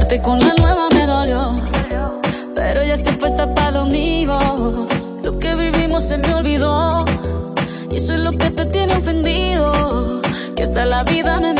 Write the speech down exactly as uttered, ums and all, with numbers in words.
Quedarte con la nueva me dolió, pero ya estoy puesta para lo mío. Lo que vivimos se me olvidó, y eso es lo que te tiene ofendido, que hasta la vida me